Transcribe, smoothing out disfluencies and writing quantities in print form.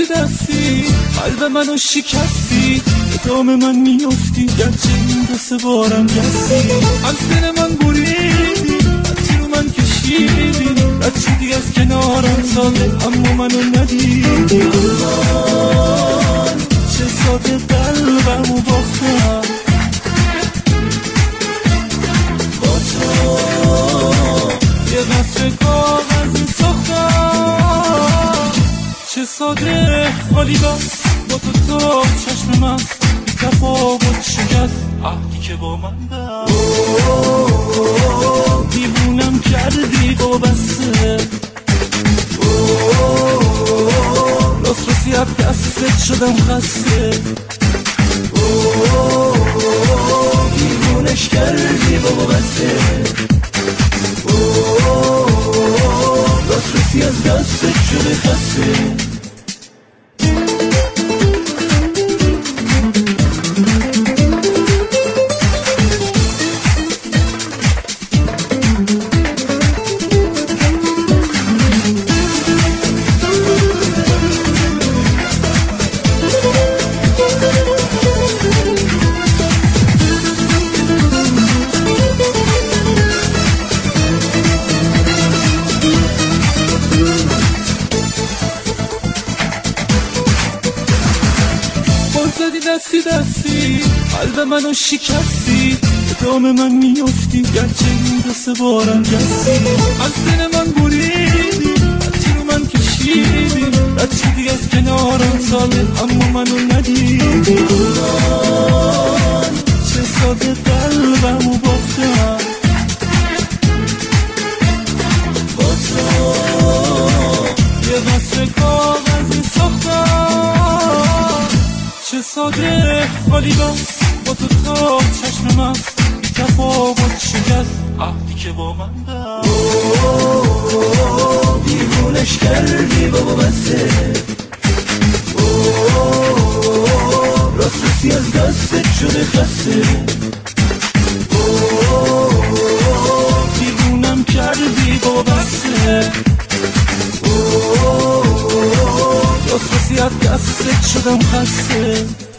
دستی قلب منو شکستی، به دام من میافتی گرچه این دو سه بارم گستی. از دل من بریدی، حتی رو من کشیدی، رد شدی از کنارم ساله اما منو ندیدی. چه ساده قلبمو باختم با تو، یه قصر کاغذی ساختم. چه ساده خالی بس با تو چشم من بی تفاوت شکست عهدی که با من بست. دیوونم کردی با بسته، راست از دستت شدم خسته. دیوونش کردی با بسته، راست از دستت شده خسته. دستی قلب منو شکستی، به دام من میافتی گرچه این دو سه بارم گستی. از دل من بریدی، حتی رو من کشیدی، رد شدی از کنارم ساله اما منو ندیدی. چه ساده قلبمو باختم با تو، یه قصر کاغذی ساختم. چه ساده خالی بس با تو چشم من بی تفاوت شکست عهدی که با من بست. دیوونش کردی بابا بسته، راستی از دستت شده خسته. دیوونم کردی بابا بسته، راست از دستت شدم خسته.